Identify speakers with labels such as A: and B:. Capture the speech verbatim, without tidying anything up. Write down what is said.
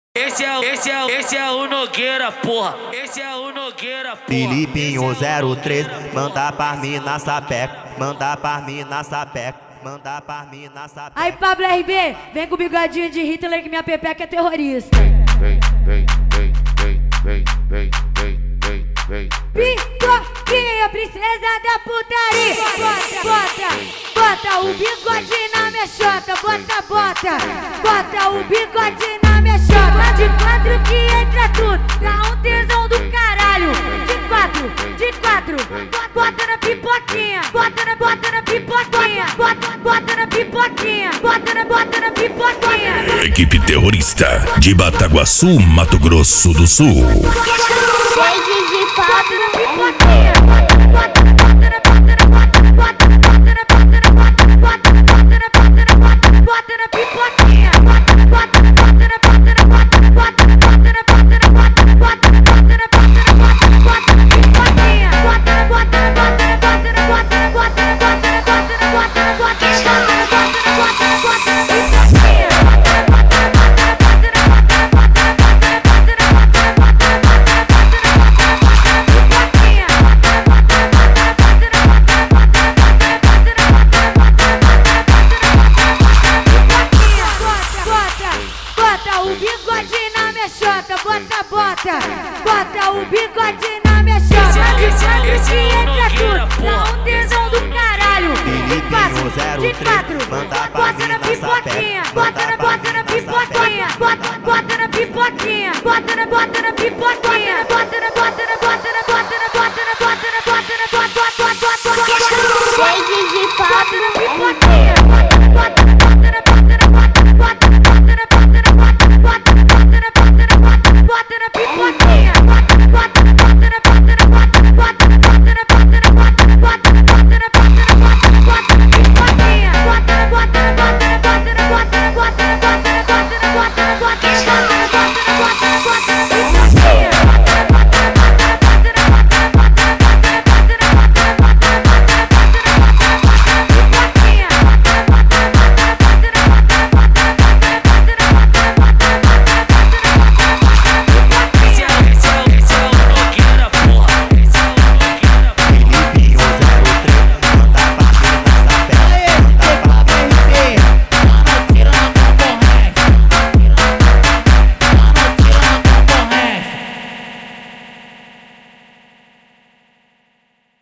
A: Esse é, esse é, esse é o Nogueira, porra. Esse é o Nogueira, porra.
B: Filipinho zero três, manda pra mim na sapeca, manda pra mim na sapeca, manda pra mim na sapeca.
C: Aí, Pablo R B, vem com o bigodinho de Hitler que minha pepeca é terrorista.
D: Vem, vem, vem, vem, vem, vem, vem, vem, vem.
C: Pipoquinha, princesa da putaria. Bota, bota, bota o bigode na minha chota. Bota, bota, bota o bigode na minha chota. De quatro que entra tudo, dá um tesão do caralho. De quatro, de quatro, bota na pipoquinha. Bota na, bota na pipoquinha. Bota, bota na pipoquinha. Bota na, bota na pipoquinha.
E: Equipe terrorista de Bataguaçu, Mato Grosso do Sul.
C: Beijos de papo na pipoquinha. Bota, bota na, bota na, bota, bota, bota na, bota na, bota, bota, bota na, bota na, bota, bota na pipoquinha. Bota, bota, bota na, bota na, bota, bota, bota na, bota na, bota, bota, bota na, bota na, bota, bota na pipoquinha. Bota na, bota na, bota na, bota na, bota na, bota na, bota na, bota na, bota na, bota na, bota na, bota na, bota na, bota na pipoquinha. Bota o bigode na minha chota, bota, bota, bota o bigode na minha chota. De quatro que entra tudo, dá um tesão do caralho. De quatro, de quatro, bota na pipoquinha. Bota na, bota na pipoquinha. Bota, bota na pipoquinha. Bota na, bota na pipoquinha. Bota na, bota na, bota na, bota na, bota na, bota na, bota na, bota, bota, bota, bota, bota. Beijos de papo.